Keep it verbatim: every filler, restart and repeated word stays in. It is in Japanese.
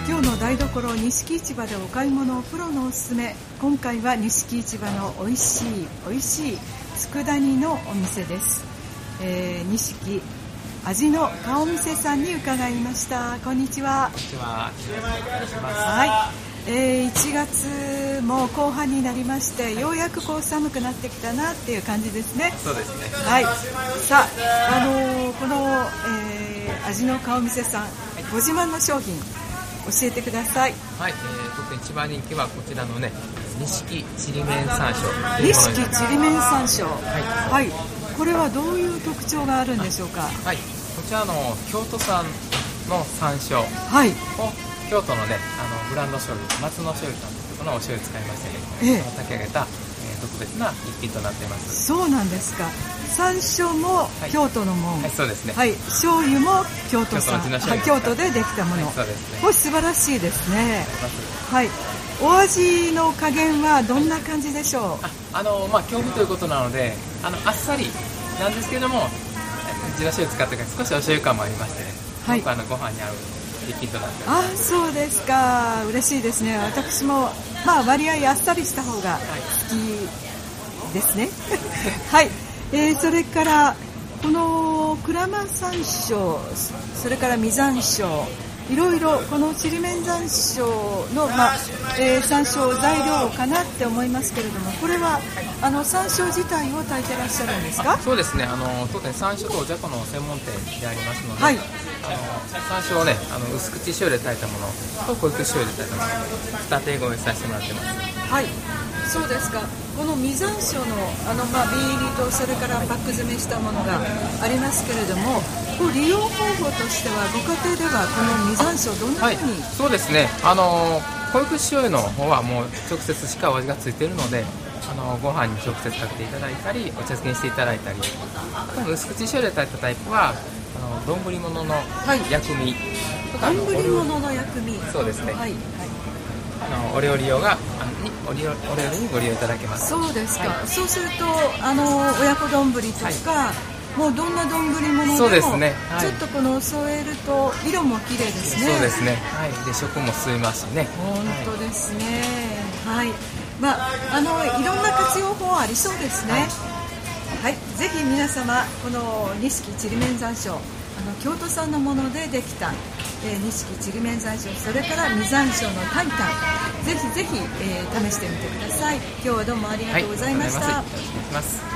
今日の台所錦市場でお買い物プロのおすすめ。今回は錦市場のおいしいおいしい佃煮のお店です。えー、錦味の顔店さんに伺いました。こんにちは。 こんにちは。よろしくお願いします。 はい、えー、いちがつも後半になりまして、ようやくこう寒くなってきたなっていう感じですね。 そうですね。 はい。さあ、あのー、この、えー、味の顔店さん、はい、ご自慢の商品教えてください。 はい、えー、特に一番人気はこちらのね、錦ちりめん山椒。 錦ちりめん山椒。 はい。 はい。これはどういう特徴があるんでしょうか。 はい。こちらの京都産の山椒を、 はい、 京都のね、あのブランド醤油、松の醤油さんというこのお醤油を使いましてね、ええ、炊き上げた、えー、特別な一品となっています。 そうなんですか。山椒も京都のもの、はいはい、そうですね。 はい、醤油も京都産、 京都のはい、京都でできたもの、はい、 そうですね。 これ素晴らしいですね。はい。お味の加減はどんな感じでしょう。 あ、あのまあ京都ということなので、あのあっさりなんですけれども、地の醤油使ってから少しお醤油感もありましてね、はい、すごくあのご飯に合う一品となっております。 あ、そうですか。嬉しいですね。私もまあ割合あっさりした方が好きですね。はい。えー、それからこの鞍馬山椒、それから実山椒、いろいろこのちりめん山椒の、まあえー、山椒材料かなって思いますけれども、これはあの山椒自体を炊いてらっしゃるんですか。 そうですね。あの当店山椒とおじゃこの専門店でありますので、 はい、 あの山椒をね、あの薄口醤油で炊いたものと濃い口醤油で炊いたもの、二手ご用意させてもらってます。 はい、そうですか。この実山椒のあの、まあ、瓶入りとそれからパック詰めしたものがありますけれども、こう利用方法としてはご家庭ではこの実山椒どんなふうに、 はい、そうですね。あの濃い口醤油の方はもう直接しっかりお味がついているので、あのご飯に直接かけていただいたり、お茶漬けにしていただいたり、薄口醤油で炊いたタイプはあの丼物の薬味とか、 丼物の薬味、 そうですね。 はいはい、 あのお料理用があのにお料お料理にご利用いただけます。 そうですか。 はい、 そうするとあの親子丼とか、はい、もうどんな丼物でもそうですね、はい、 ちょっとこの添えると色も綺麗ですね。 そうですね。はい。で食も吸いますしね。 本当ですね。はい。まああのいろんな活用法ありそうですね。はい。はい、ぜひ皆様この錦ちりめん山椒、あの京都産のものでできた、えー、錦ちりめん山椒、それから実山椒の炊いた、ぜひぜひ、えー、試してみてください。今日はどうもありがとうございました。 はい、よろしくお願いします。